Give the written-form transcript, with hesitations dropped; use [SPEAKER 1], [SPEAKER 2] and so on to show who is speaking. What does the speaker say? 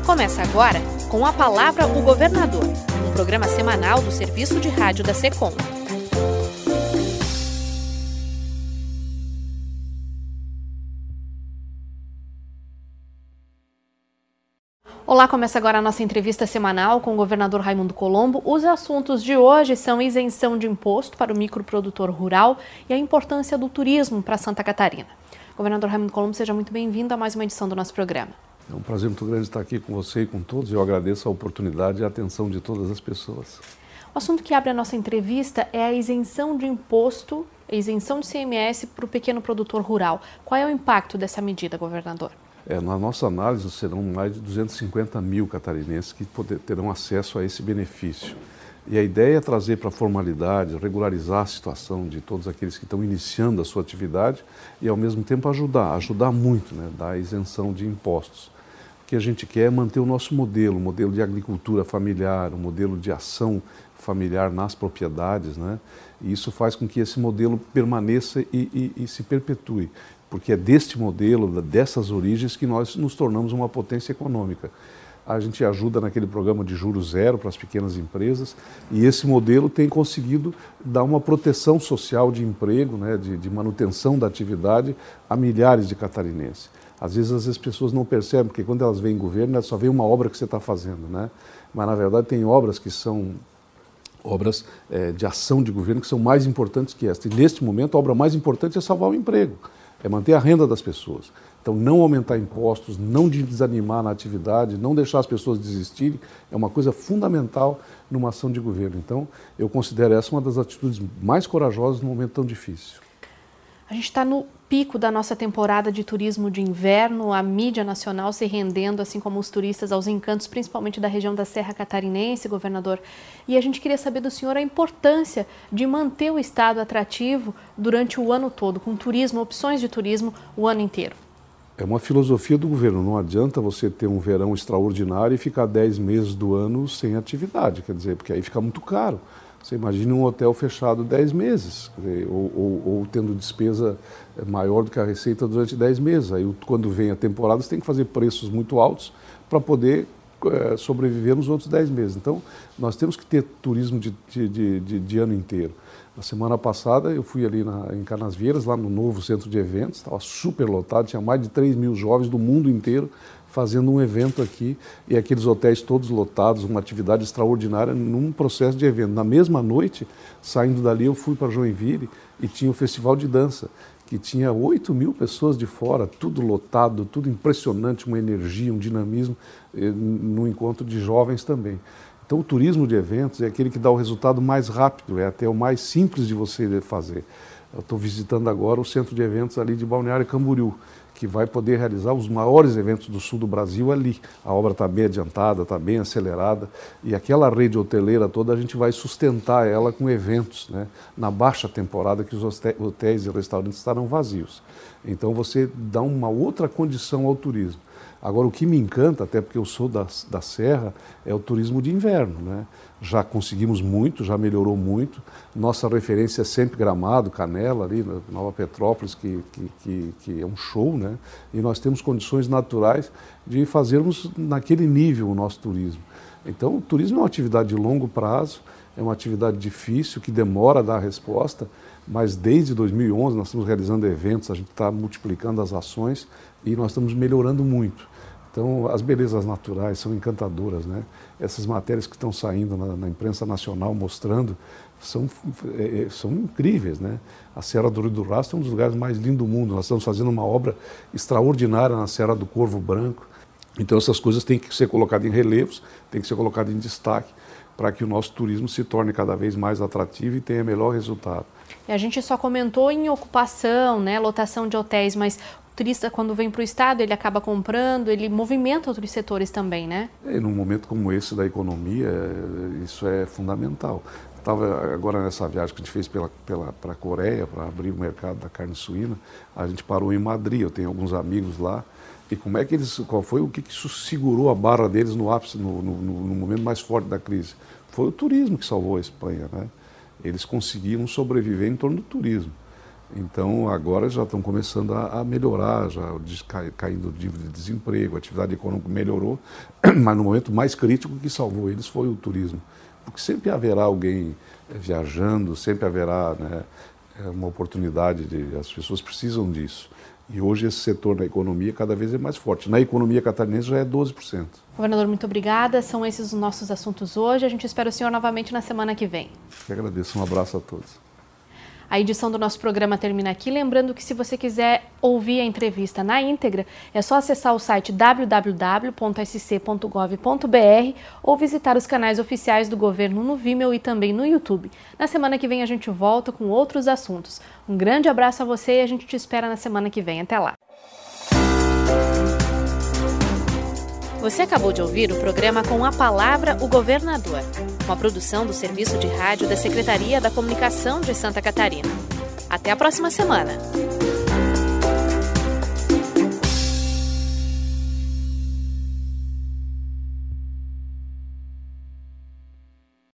[SPEAKER 1] Começa agora com A Palavra o Governador, um programa semanal do Serviço de Rádio da SECOM. Olá, começa agora a nossa entrevista semanal com o governador Raimundo Colombo. Os assuntos de hoje são isenção de imposto para o microprodutor rural e a importância do turismo para Santa Catarina. Governador Raimundo Colombo, seja muito bem-vindo a mais uma edição do nosso programa.
[SPEAKER 2] É um prazer muito grande estar aqui com você e com todos. Eu agradeço a oportunidade e a atenção de todas as pessoas.
[SPEAKER 1] O assunto que abre a nossa entrevista é a isenção de imposto, a isenção de CMS para o pequeno produtor rural. Qual é o impacto dessa medida, governador?
[SPEAKER 2] Na nossa análise, serão mais de 250 mil catarinenses que terão acesso a esse benefício. E a ideia é trazer para a formalidade, regularizar a situação de todos aqueles que estão iniciando a sua atividade e, ao mesmo tempo, ajudar muito, né, dar isenção de impostos. O que a gente quer é manter o nosso modelo, o modelo de agricultura familiar, o modelo de ação familiar nas propriedades, né? E isso faz com que esse modelo permaneça e se perpetue, porque é deste modelo, dessas origens, que nós nos tornamos uma potência econômica. A gente ajuda naquele programa de juros zero para as pequenas empresas e esse modelo tem conseguido dar uma proteção social de emprego, né, de manutenção da atividade a milhares de catarinenses. Às vezes as pessoas não percebem, porque quando elas veem governo, elas só veem uma obra que você está fazendo, né? Mas na verdade tem obras que são obras de ação de governo que são mais importantes que esta. E neste momento a obra mais importante é salvar o emprego, é manter a renda das pessoas. Então não aumentar impostos, não desanimar na atividade, não deixar as pessoas desistirem, é uma coisa fundamental numa ação de governo. Então eu considero essa uma das atitudes mais corajosas num momento tão difícil.
[SPEAKER 1] A gente está no pico da nossa temporada de turismo de inverno, a mídia nacional se rendendo, assim como os turistas, aos encantos, principalmente da região da Serra Catarinense, governador. E a gente queria saber do senhor a importância de manter o estado atrativo durante o ano todo, com turismo, opções de turismo o ano inteiro.
[SPEAKER 2] É uma filosofia do governo, não adianta você ter um verão extraordinário e ficar 10 meses do ano sem atividade, quer dizer, porque aí fica muito caro. Você imagina um hotel fechado 10 meses, ou tendo despesa maior do que a receita durante 10 meses. Aí, quando vem a temporada, você tem que fazer preços muito altos para poder sobreviver nos outros 10 meses. Então, nós temos que ter turismo de ano inteiro. Na semana passada, eu fui ali em Canasvieiras, lá no novo centro de eventos, estava super lotado, tinha mais de 3 mil jovens do mundo inteiro fazendo um evento aqui, e aqueles hotéis todos lotados, uma atividade extraordinária num processo de evento. Na mesma noite, saindo dali, eu fui para Joinville e tinha o festival de dança, que tinha 8 mil pessoas de fora, tudo lotado, tudo impressionante, uma energia, um dinamismo, no encontro de jovens também. Então o turismo de eventos é aquele que dá o resultado mais rápido, é até o mais simples de você fazer. Eu estou visitando agora o centro de eventos ali de Balneário Camboriú, que vai poder realizar os maiores eventos do sul do Brasil ali. A obra está bem adiantada, está bem acelerada, e aquela rede hoteleira toda a gente vai sustentar ela com eventos, né, na baixa temporada que os hotéis e restaurantes estarão vazios. Então você dá uma outra condição ao turismo. Agora, o que me encanta, até porque eu sou da Serra, é o turismo de inverno, né? Já conseguimos muito, já melhorou muito. Nossa referência é sempre Gramado, Canela, ali, Nova Petrópolis, que é um show, né? E nós temos condições naturais de fazermos naquele nível o nosso turismo. Então, o turismo é uma atividade de longo prazo, é uma atividade difícil, que demora a dar a resposta, mas desde 2011 nós estamos realizando eventos, a gente está multiplicando as ações e nós estamos melhorando muito. Então, as belezas naturais são encantadoras, né? Essas matérias que estão saindo na imprensa nacional mostrando são incríveis, né? A Serra do Rio do Rastro é um dos lugares mais lindos do mundo. Nós estamos fazendo uma obra extraordinária na Serra do Corvo Branco. Então, essas coisas têm que ser colocadas em relevos, têm que ser colocadas em destaque para que o nosso turismo se torne cada vez mais atrativo e tenha melhor resultado.
[SPEAKER 1] A gente só comentou em ocupação, né, lotação de hotéis, mas o turista, quando vem para o estado, ele acaba comprando, ele movimenta outros setores também, né?
[SPEAKER 2] Num momento como esse da economia, isso é fundamental. Estava agora nessa viagem que a gente fez para a Coreia, para abrir o mercado da carne suína, a gente parou em Madrid, eu tenho alguns amigos lá, e o que isso segurou a barra deles no ápice, no momento mais forte da crise? Foi o turismo que salvou a Espanha, né? Eles conseguiram sobreviver em torno do turismo. Então, agora já estão começando a melhorar, já caindo o nível de desemprego, a atividade econômica melhorou, mas no momento mais crítico que salvou eles foi o turismo. Porque sempre haverá alguém viajando, sempre haverá, né, uma oportunidade, as pessoas precisam disso. E hoje esse setor da economia cada vez é mais forte. Na economia catarinense já é 12%.
[SPEAKER 1] Governador, muito obrigada. São esses os nossos assuntos hoje. A gente espera o senhor novamente na semana que vem.
[SPEAKER 2] Eu agradeço. Um abraço a todos.
[SPEAKER 1] A edição do nosso programa termina aqui. Lembrando que se você quiser ouvir a entrevista na íntegra, é só acessar o site www.sc.gov.br ou visitar os canais oficiais do governo no Vimeo e também no YouTube. Na semana que vem a gente volta com outros assuntos. Um grande abraço a você e a gente te espera na semana que vem. Até lá! Você acabou de ouvir o programa Com a Palavra, o Governador, uma produção do Serviço de Rádio da Secretaria da Comunicação de Santa Catarina. Até a próxima semana!